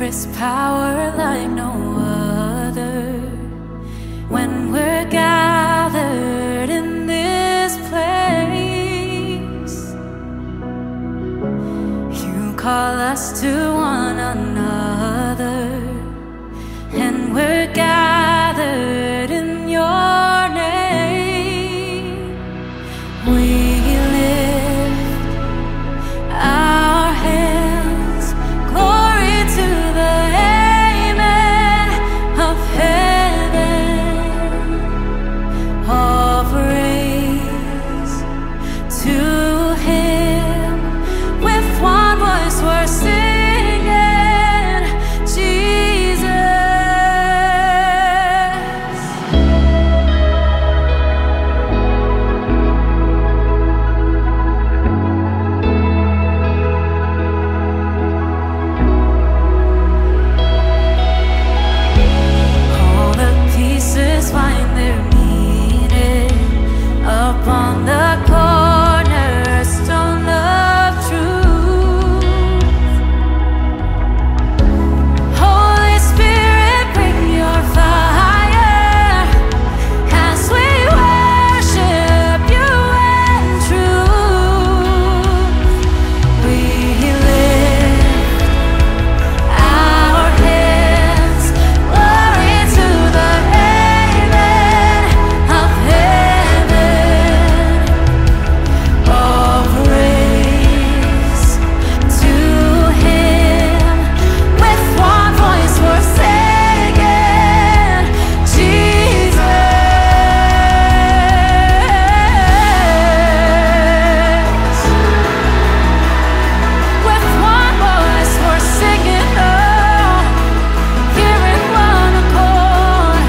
is power like no other. When we're gathered in this place, you call us to one another, and we're gathered in your name. We lift our hands, glory to the Amen of heaven, all praise to Him. With one voice we're singing, Jesus. All the pieces find their meaning upon the cornerstone of truth. Holy Spirit, bring your fire as we worship you in truth. We lift our hands, glory to the Amen of heaven, all praise to Him. With one voice we're singing, Jesus. With one voice we're singing, oh, here in one accord.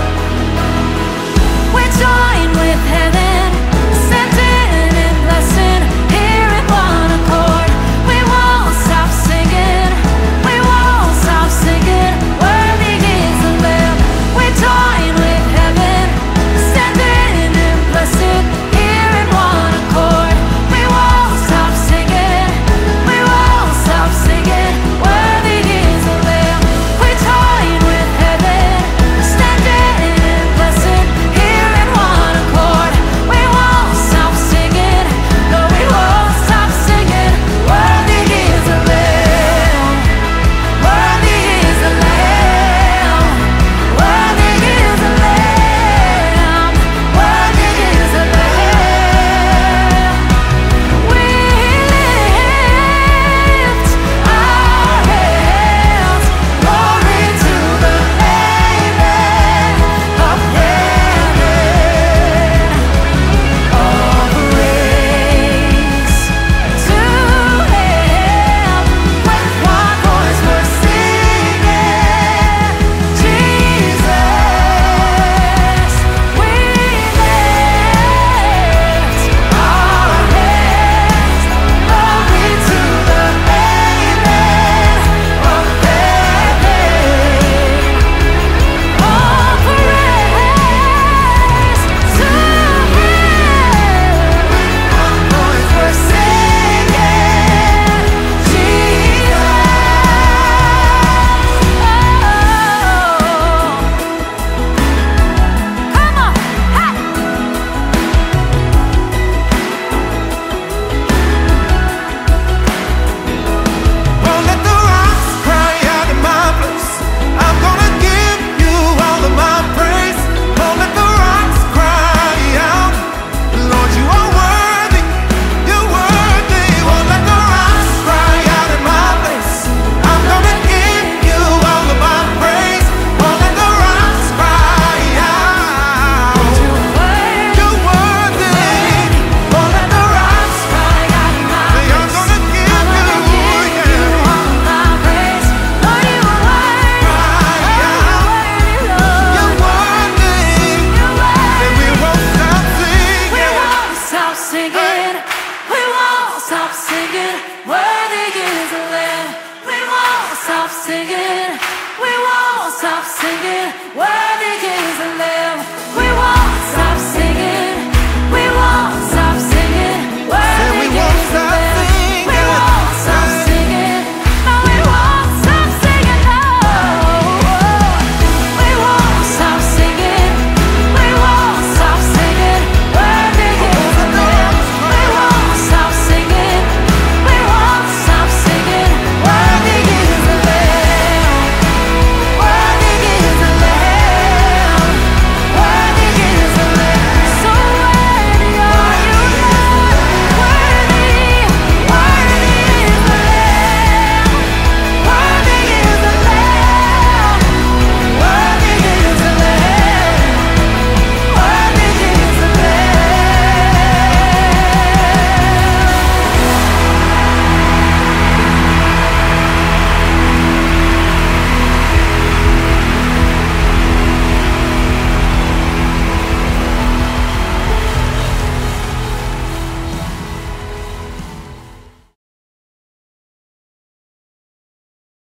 We join with heaven, sending and blessing, here in one accord. We won't stop singing, we won't stop singing, worthy is the Lamb. We join with heaven, sending and blessing, here in one accord. We won't stop singing, we won't stop singing, worthy is the Lamb. We join with heaven, standing and blessing, here in one accord. We won't stop singing, no, we won't stop singing, worthy is the Lamb, worthy is the Lamb, worthy is the Lamb, worthy is the Lamb. We lift our hands, glory to the Amen of heaven, all praise to Him. With one voice we're singing, Jesus. We lift our hands, glory to the Amen of heaven, all praise to Him. One voice we're singing, Jesus. Come on, hey! Won't let the rocks cry out in my place. I'm gonna give you all of my praise. Won't let the rocks cry out. Lord, you are worthy. You're worthy. Won't let the rocks cry out in my place. I'm gonna give you all of my praise. Won't let the rocks cry out. You're worthy. Won't let the rocks cry out in my place. I'm gonna give you, yeah. all my praise. Lord, you are worthy. You're worthy. And we won't stop singing. We won't stop singing. We won't stop singing. Worthy is the Lamb. We won't stop singing. We won't stop singing. Worthy